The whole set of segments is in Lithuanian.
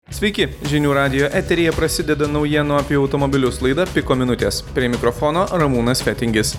Sveiki, Žinių radijo eteryje prasideda naujienų apie automobilius laida Piko minutės. Prie mikrofono Ramūnas Fetingis.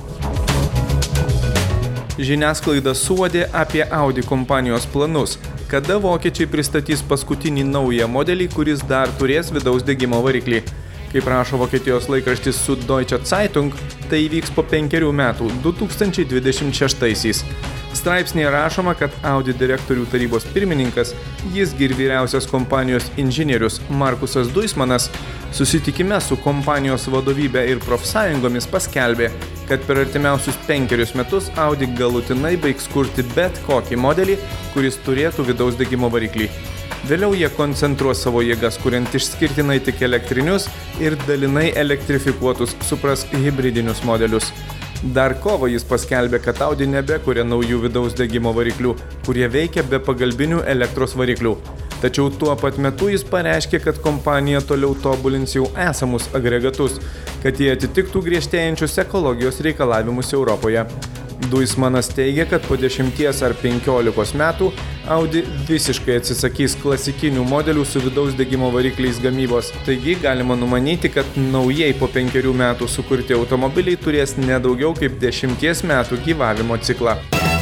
Žiniasklaida suodė apie Audi kompanijos planus, kada vokiečiai pristatys paskutinį naują modelį, kuris dar turės vidaus degimo variklį. Kaip rašo Vokietijos laikraštis Süddeutsche Zeitung, tai įvyks po 5 metų, 2026-aisiais. Straipsnėje rašoma, kad Audi direktorių tarybos pirmininkas, jis ir vyriausias kompanijos inžinierius Markusas Duismanas, susitikime su kompanijos vadovybė ir profsąjungomis paskelbė, kad per artimiausius 5 metus Audi galutinai baigs kurti bet kokį modelį, kuris turėtų vidaus degimo variklį. Vėliau jie koncentruos savo jėgas, kuriant išskirtinai tik elektrinius ir dalinai elektrifikuotus, suprask, hibridinius modelius. Dar kovą jis paskelbė, kad Audi nebekuria naujų vidaus degimo variklių, kurie veikia be pagalbinių elektros variklių. Tačiau tuo pat metu jis pareiškė, kad kompanija toliau tobulins jau esamus agregatus, kad jie atitiktų griežtėjančius ekologijos reikalavimus Europoje. Duismanas teigia, kad po 10 ar 15 metų Audi visiškai atsisakys klasikinių modelių su vidaus degimo varikliais gamybos. Taigi galima numanyti, kad naujai po 5 metų sukurti automobiliai turės nedaugiau kaip 10 metų gyvavimo ciklą.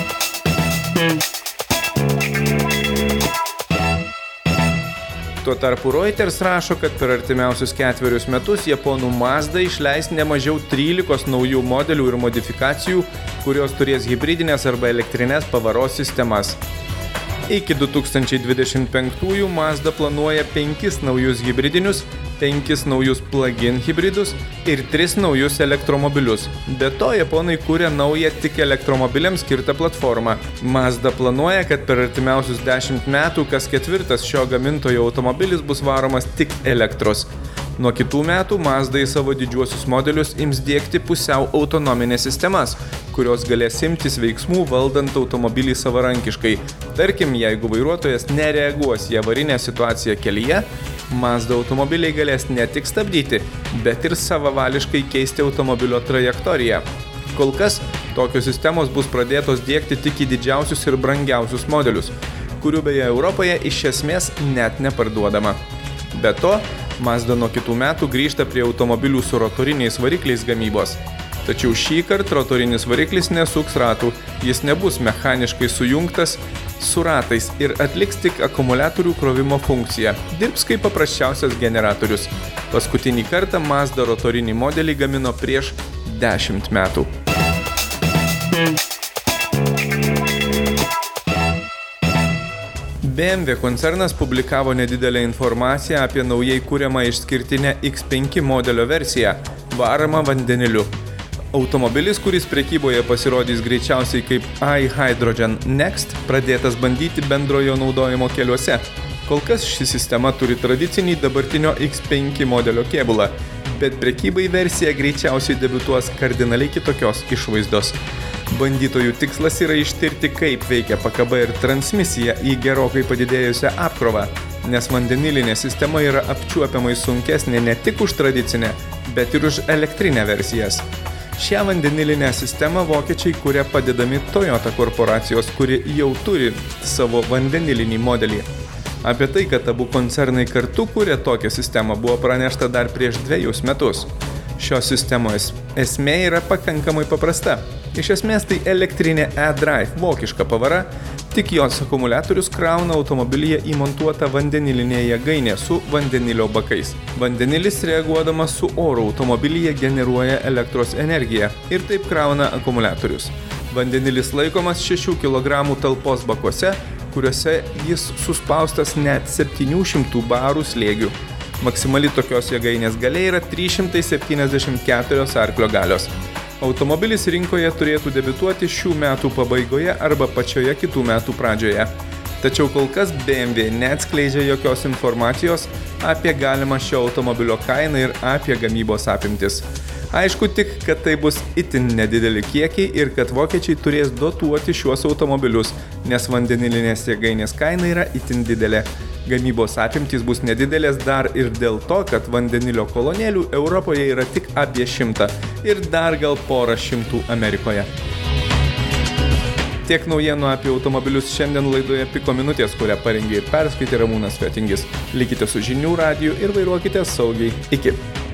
Tuo tarpu Reuters rašo, kad per artimiausius 4 metus japonų Mazda išleis ne mažiau 13 naujų modelių ir modifikacijų, kurios turės hibridinės arba elektrinės pavaros sistemas. Iki 2025-ųjų Mazda planuoja 5 naujus hibridinius, 5 naujus plug-in hibridus ir 3 naujus elektromobilius. Be to, japonai kuria naują tik elektromobiliams skirtą platformą. Mazda planuoja, kad per artimiausius 10 metų kas 4 šio gamintojo automobilis bus varomas tik elektros. Nuo kitų metų Mazda į savo didžiuosius modelius ims diegti pusiau autonominės sistemas, kurios galės imtis veiksmų valdant automobilį savarankiškai. Tarkim, jeigu vairuotojas nereaguos į avarinę situaciją kelyje, Mazda automobiliai galės ne tik stabdyti, bet ir savavališkai keisti automobilio trajektoriją. Kol kas tokios sistemos bus pradėtos diegti tik į didžiausius ir brangiausius modelius, kurių beje Europoje iš esmės net neparduodama. Be to, Mazda nuo kitų metų grįžta prie automobilių su rotoriniais varikliais gamybos. Tačiau šį kartą rotorinis variklis nesuks ratų, jis nebus mechaniškai sujungtas su ratais ir atliks tik akumuliatorių krovimo funkciją, dirbs kaip paprasčiausias generatorius. Paskutinį kartą Mazda rotorinį modelį gamino prieš 10 metų. BMW koncernas publikavo nedidelę informaciją apie naujai kuriamą išskirtinę X5 modelio versiją, varomą vandeniliu. Automobilis, kuris prekyboje pasirodys greičiausiai kaip iHydrogen Next, pradėtas bandyti bendrojo naudojimo keliuose. Kol kas ši sistema turi tradicinį dabartinio X5 modelio kėbulą, bet prekybai versija greičiausiai debiutuos kardinaliai kitokios išvaizdos. Bandytojų tikslas yra ištirti, kaip veikia pakaba ir transmisija į gerokai padidėjusią apkrovą, nes vandenilinė sistema yra apčiuopiamai sunkesnė ne tik už tradicinę, bet ir už elektrinę versijas. Šią vandenilinę sistemą vokiečiai kuria padedami Toyota korporacijos, kuri jau turi savo vandenilinį modelį. Apie tai, kad abu koncernai kartu kuria tokią sistemą, buvo pranešta dar prieš 2 metus. Šios sistemos esmė yra pakankamai paprasta. Iš esmės tai elektrinė e-drive, vokiška pavara, tik jos akumuliatorius krauna automobilyje įmontuotą vandenilinę jėgainę su vandenilio bakais. Vandenilis reaguodamas su oru automobilyje generuoja elektros energiją ir taip krauna akumuliatorius. Vandenilis laikomas 6 kg talpos bakuose, kuriuose jis suspaustas net 700 barų slėgių. Maksimali tokios jėgainės galia yra 374 arklio galios. Automobilis rinkoje turėtų debiutuoti šių metų pabaigoje arba pačioje kitų metų pradžioje. Tačiau kol kas BMW neatskleidžia jokios informacijos apie galimą šio automobilio kainą ir apie gamybos apimtis. Aišku tik, kad tai bus itin nedideli kiekiai ir kad vokiečiai turės dotuoti šiuos automobilius, nes vandenilinės jėgainės kaina yra itin didelė. Gamybos apimtys bus nedidelės dar ir dėl to, kad vandenilio kolonėlių Europoje yra tik apie 100 ir dar gal porą šimtų Amerikoje. Tiek naujienų apie automobilius šiandien laidoje Piko minutės, kurią parengė ir perskaitė Ramūnas Fetingis. Likite su žinių radiju ir vairuokite saugiai. Iki.